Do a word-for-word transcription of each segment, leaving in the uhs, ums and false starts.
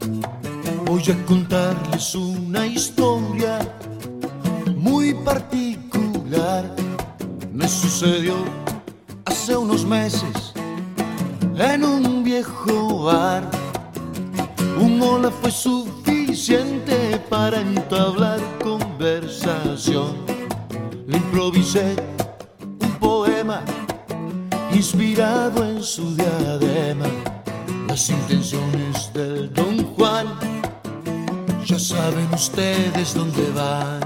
Voy a contarles una historia muy particular. Me sucedió hace unos meses en un viejo bar. Un hola fue suficiente para entablar conversación. Le improvisé un poema inspirado en su diadema. Las intenciones del Don Juan, ya saben ustedes dónde van.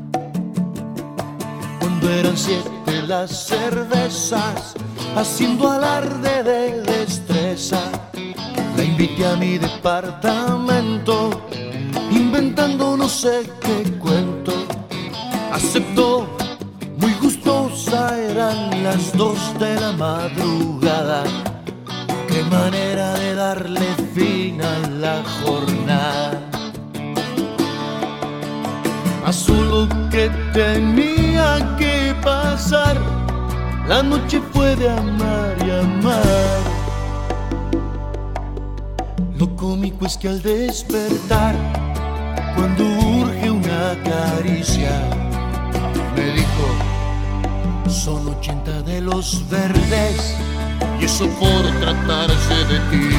Cuando eran siete las cervezas, haciendo alarde de destreza, la invité a mi departamento, inventando no sé qué cuento. Aceptó, muy gustosa, eran las dos de la madrugada. Qué manera de darle fin a la jornada. Pasó lo que tenía que pasar, la noche fue de amar y amar. Lo cómico es que al despertar, cuando urge una caricia, me dijo: son ochenta de los verdes, y eso por tratarse de ti.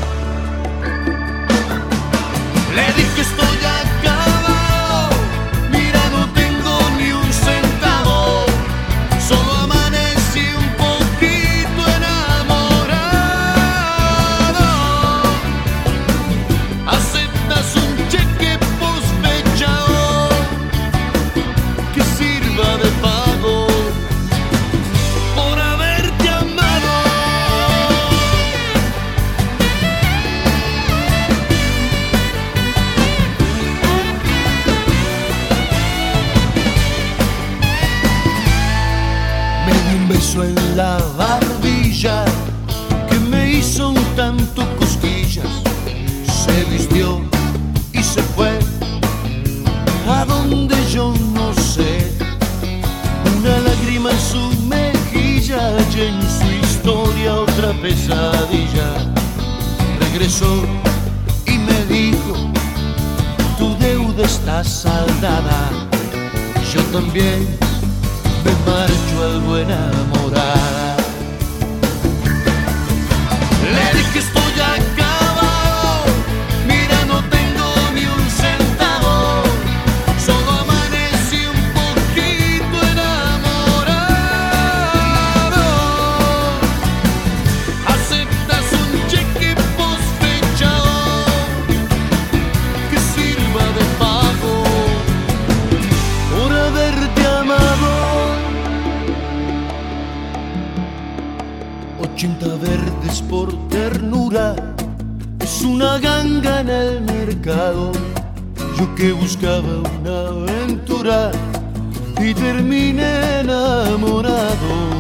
Le dije: estoy acabado, mira, no tengo ni un centavo, solo amanecí un poquito enamorado. ¿Aceptas un cheque postfechado que sirva de pago por haberte amado? Me dio un beso en la barbilla que me hizo un tanto cosquillas. Se vistió y se fue a donde yo no sé. Una lágrima en su mejilla y en su historia otra pesadilla. Regresó y me dijo: tu deuda está saldada. Yo también me marcho algo enamorada. Le dije: estoy acabado, mira, no tengo ni un centavo, solo amanecí un poquito enamorado. ¿Aceptas un cheque postfechado que sirva de pago por haberte amado? ochenta verdes por ternura es una ganga en el mercado. Yo que buscaba una aventura y terminé enamorado.